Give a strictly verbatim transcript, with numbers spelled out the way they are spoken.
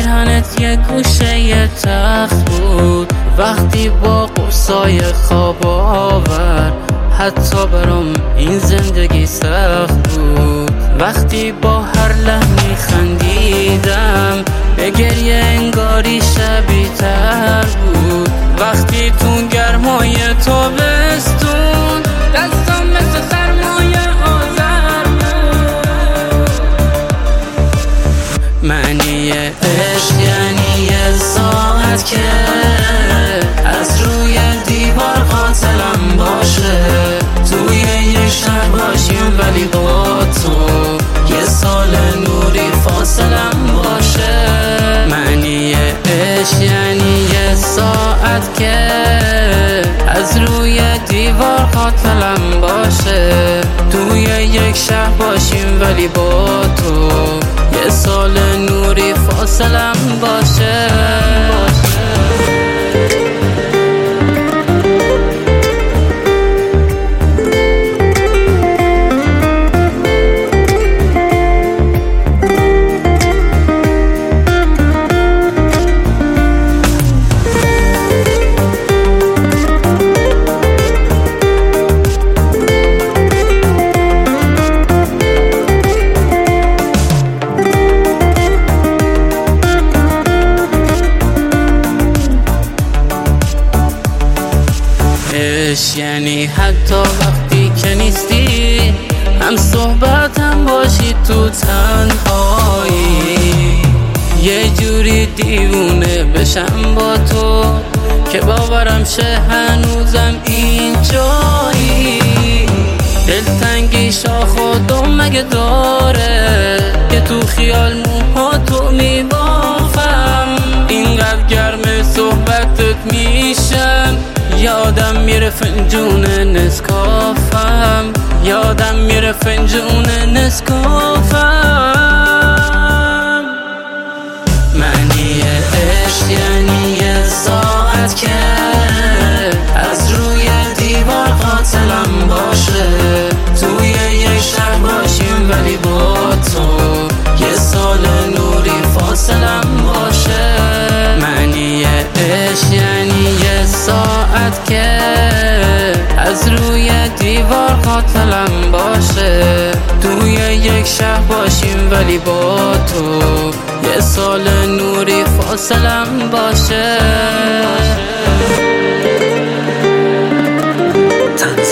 پیرهنت یه گوشه یه تخت بود، وقتی با قرصای خواب آور حتی برام این زندگی سخت بود. وقتی با هر لحنی خندیدم به گریه انگاری شبیه تر بود. وقتی تو گرمای تابستون دستم مثل سرمایه آذر بود. معنی عشق یعنی یه ساعت که از روی دیوار قاتلم باشه، توی یه شهر باشیم ولی با تو یه سال نوری فاصلم باشه. معنی عشق یعنی یه ساعت که از روی دیوار قاتلم باشه، توی یک شهر باشیم ولی با تو یه سال نوری فاصلم باشه. عشق یعنی حتی وقتی که نیستی هم صحبت هم باشی تو تنهایی، یه جوری دیوونه بشم با تو که باورم شه هنوزم اینجایی. دلتنگی شاخ و دم مگه داره که تو خیال موها تو میبافم، اینقدر گرم صحبتت میشم یادم میره فنجون نسکافم، یادم میره فنجون نسکافم. معنی عشق یعنی یه ساعت که از روی دیوار قاتلم باشه، توی یک شهر باشیم ولی با تو یه سال نوری فاصلم باشه. معنی عشق یعنی یه ساعت که از روی دیوار قاتلم باشه، توی یک شهر باشیم ولی با تو یه سال نوری فاصلم باشه.